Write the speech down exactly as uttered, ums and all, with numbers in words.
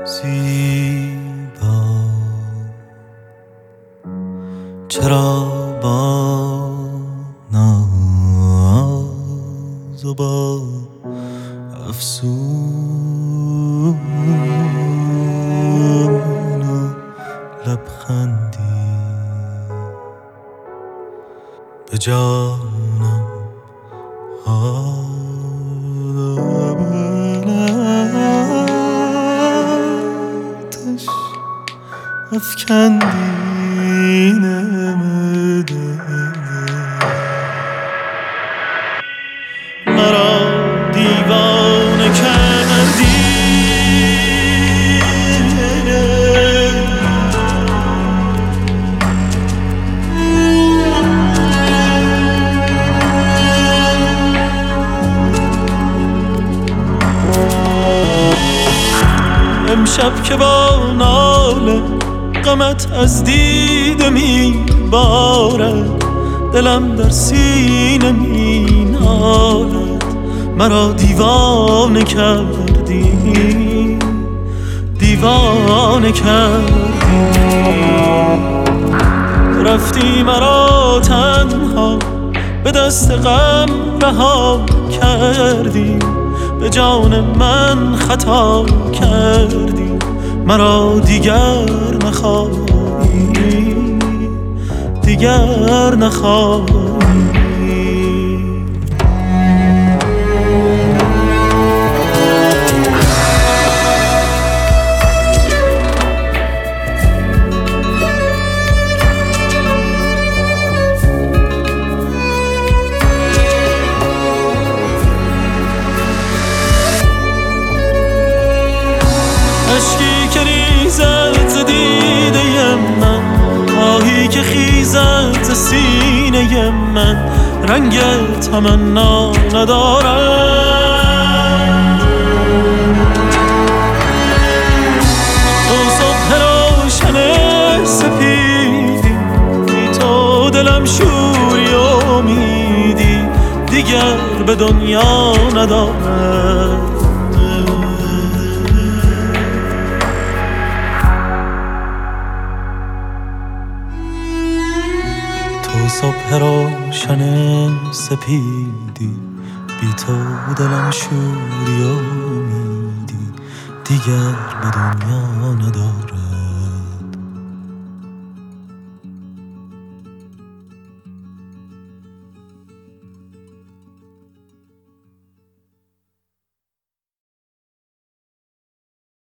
زیبا چرا با ناز و با افسون و لبخندی به جانم آتش افکندی نمده مرا دیوانه کردی امشب که با ناله غمت از دیده می بارد دلم در سینه می نالد مرا دیوانه کردی دیوانه کردی رفتی مرا تنها به دست غم رها کردی به جان من خطا کردی مرا دیگر نخواهی دیگر نخواهی عشقی که ریزد ز دیده من آهی که خیزد ز سینه من رنگ تمنا ندارد تو صبح روشن سپیدی بی تو دلم شوری امیدی دیگر به دنیا ندارد تو صبح روشن سپیدی بی تو دلم شوری امیدی دیگر به دنیا ندارم